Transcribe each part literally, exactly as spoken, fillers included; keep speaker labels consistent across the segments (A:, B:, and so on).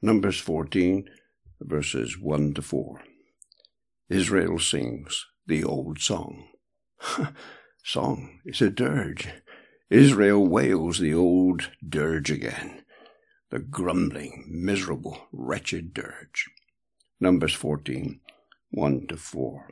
A: Numbers fourteen, verses one to four. Israel sings the old song. Song, it's a dirge. Israel wails the old dirge again. The grumbling, miserable, wretched dirge. Numbers fourteen, one to four.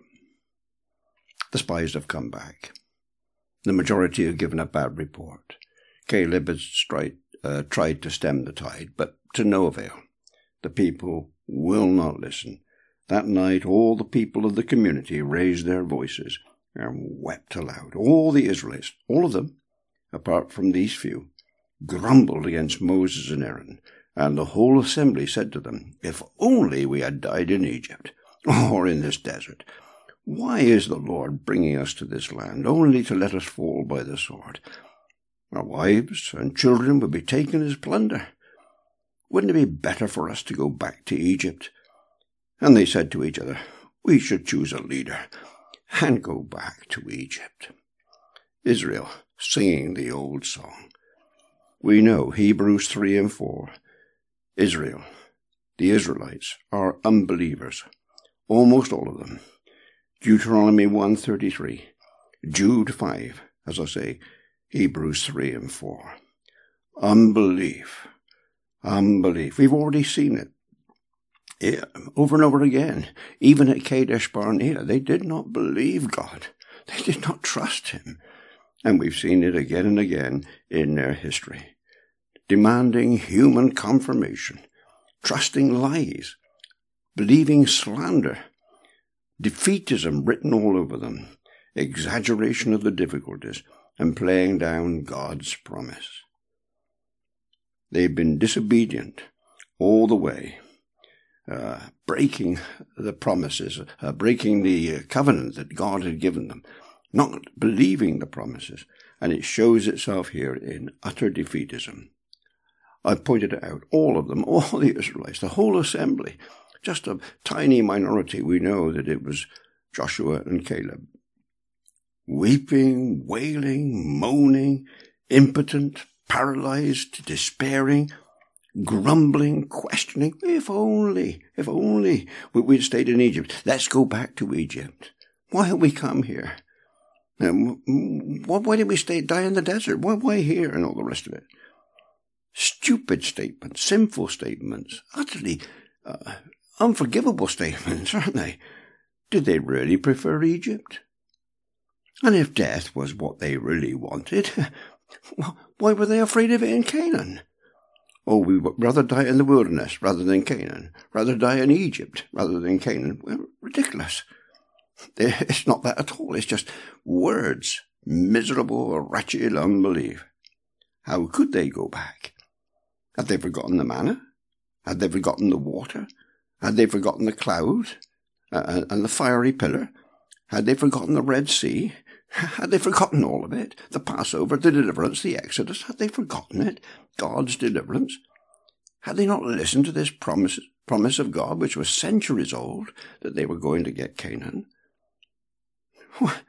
A: The spies have come back. The majority have given a bad report. Caleb has tried, uh, tried to stem the tide, but to no avail. The people will not listen. That night all the people of the community raised their voices and wept aloud. All the Israelites, all of them, apart from these few, grumbled against Moses and Aaron, and the whole assembly said to them, "If only we had died in Egypt, or in this desert. Why is the Lord bringing us to this land, only to let us fall by the sword? Our wives and children would be taken as plunder. Wouldn't it be better for us to go back to Egypt?" And they said to each other, "We should choose a leader and go back to Egypt." Israel singing the old song. We know Hebrews three and four. Israel, the Israelites, are unbelievers, almost all of them. Deuteronomy one thirty-three, Jude five, as I say, Hebrews three and four. Unbelief. Unbelief. We've already seen it. Yeah, over and over again. Even at Kadesh Barnea, they did not believe God. They did not trust him. And we've seen it again and again in their history. Demanding human confirmation, trusting lies, believing slander, defeatism written all over them, exaggeration of the difficulties, and playing down God's promise. They've been disobedient all the way, uh, breaking the promises, uh, breaking the uh, covenant that God had given them, not believing the promises, and it shows itself here in utter defeatism. I've pointed it out, all of them, all the Israelites, the whole assembly, just a tiny minority. We know that it was Joshua and Caleb. Weeping, wailing, moaning, impotent, paralyzed, despairing, grumbling, questioning. If only, if only we'd stayed in Egypt. Let's go back to Egypt. Why have we come here? Um, why did we stay, die in the desert? Why, why here? And all the rest of it. Stupid statements, sinful statements, utterly uh, unforgivable statements, aren't they? Did they really prefer Egypt? And if death was what they really wanted, why were they afraid of it in Canaan? Oh, we would rather die in the wilderness rather than Canaan, rather die in Egypt rather than Canaan. Well, ridiculous. It's not that at all. It's just words, miserable, wretched unbelief. How could they go back? Had they forgotten the manna? Had they forgotten the water? Had they forgotten the cloud uh, and the fiery pillar? Had they forgotten the Red Sea? Had they forgotten all of it? The Passover, the deliverance, the Exodus? Had they forgotten it? God's deliverance? Had they not listened to this promise, promise of God, which was centuries old, that they were going to get Canaan? What,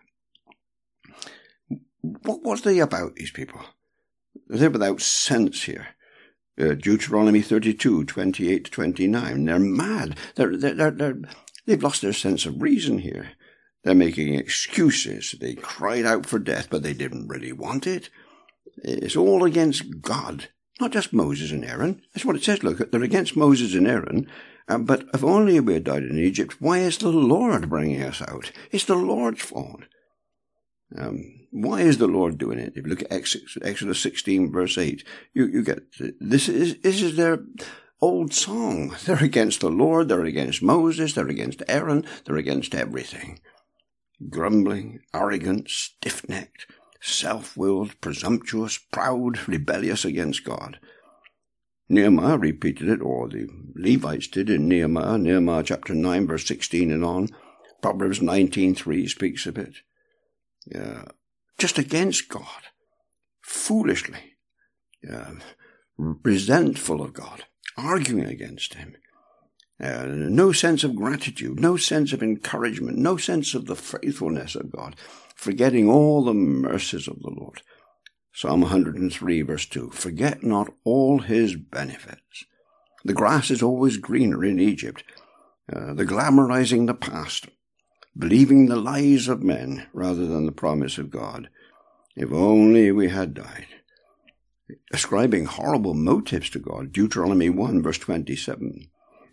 A: what was they about, these people? They're without sense here. Uh, Deuteronomy thirty-two, twenty-eight to twenty-nine. They're mad. They're, they're, they're, they're, they've lost their sense of reason here. They're making excuses. They cried out for death, but they didn't really want it. It's all against God, not just Moses and Aaron. That's what it says. Look, they're against Moses and Aaron. Uh, but if only we had died in Egypt, why is the Lord bringing us out? It's the Lord's fault. Um, why is the Lord doing it? If you look at Exodus sixteen, verse eight, you, you get, this is, this is their old song. They're against the Lord, they're against Moses, they're against Aaron, they're against everything. Grumbling, arrogant, stiff-necked, self-willed, presumptuous, proud, rebellious against God. Nehemiah repeated it, or the Levites did in Nehemiah, Nehemiah chapter nine, verse sixteen and on. Proverbs nineteen, three speaks of it. Uh, just against God, foolishly, uh, resentful of God, arguing against him. Uh, no sense of gratitude, no sense of encouragement, no sense of the faithfulness of God, forgetting all the mercies of the Lord. Psalm one hundred three, verse two, forget not all his benefits. The grass is always greener in Egypt. Uh, the glamorizing the past, believing the lies of men rather than the promise of God. If only we had died. Ascribing horrible motives to God. Deuteronomy one, verse twenty-seven.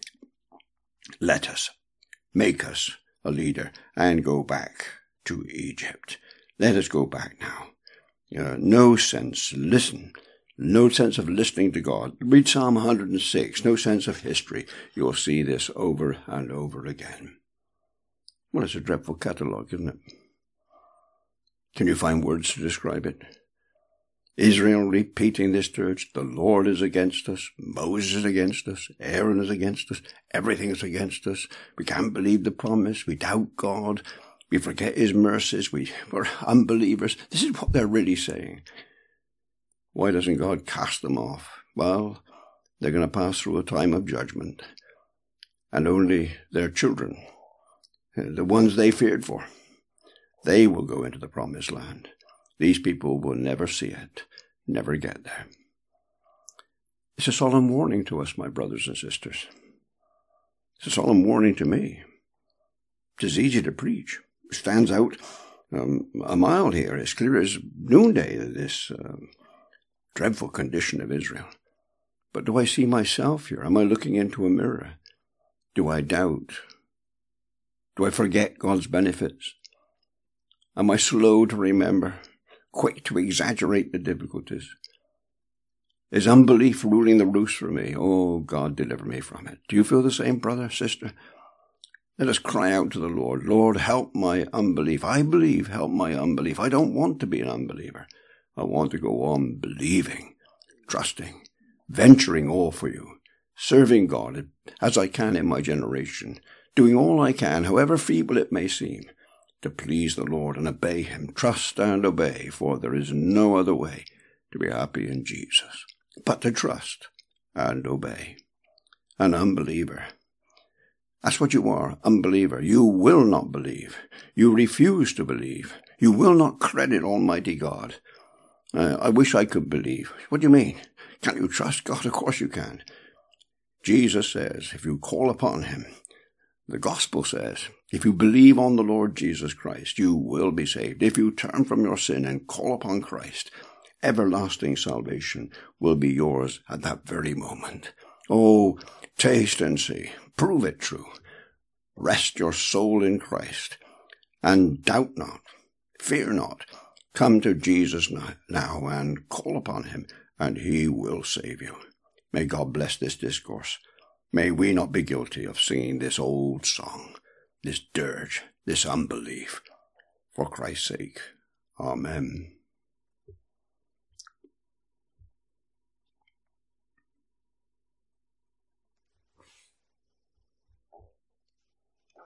A: Let us, make us a leader, and go back to Egypt. Let us go back now. Uh, no sense, listen. No sense of listening to God. Read Psalm one hundred six. No sense of history. You'll see this over and over again. Well, it's a dreadful catalogue, isn't it? Can you find words to describe it? Israel repeating this dirge. The Lord is against us. Moses is against us. Aaron is against us. Everything is against us. We can't believe the promise. We doubt God. We forget his mercies. We, we're unbelievers. This is what they're really saying. Why doesn't God cast them off? Well, they're going to pass through a time of judgment. And only their children, the ones they feared for, they will go into the promised land. These people will never see it, never get there. It's a solemn warning to us, my brothers and sisters. It's a solemn warning to me. It is easy to preach. It stands out um, a mile here, as clear as noonday, this uh, dreadful condition of Israel. But do I see myself here? Am I looking into a mirror? Do I doubt? Do I forget God's benefits? Am I slow to remember? Quick to exaggerate the difficulties? Is unbelief ruling the roost for me? Oh, God, deliver me from it. Do you feel the same, brother, sister? Let us cry out to the Lord. Lord, help my unbelief. I believe, help my unbelief. I don't want to be an unbeliever. I want to go on believing, trusting, venturing all for you, serving God as I can in my generation, doing all I can, however feeble it may seem, to please the Lord and obey him. Trust and obey, for there is no other way to be happy in Jesus but to trust and obey. An unbeliever. That's what you are, unbeliever. You will not believe. You refuse to believe. You will not credit Almighty God. Uh, I wish I could believe. What do you mean? Can't you trust God? Of course you can. Jesus says, if you call upon him, the gospel says, if you believe on the Lord Jesus Christ, you will be saved. If you turn from your sin and call upon Christ, everlasting salvation will be yours at that very moment. Oh, taste and see. Prove it true. Rest your soul in Christ. And doubt not. Fear not. Come to Jesus now and call upon him, and he will save you. May God bless this discourse. May we not be guilty of singing this old song, this dirge, this unbelief. For Christ's sake. Amen.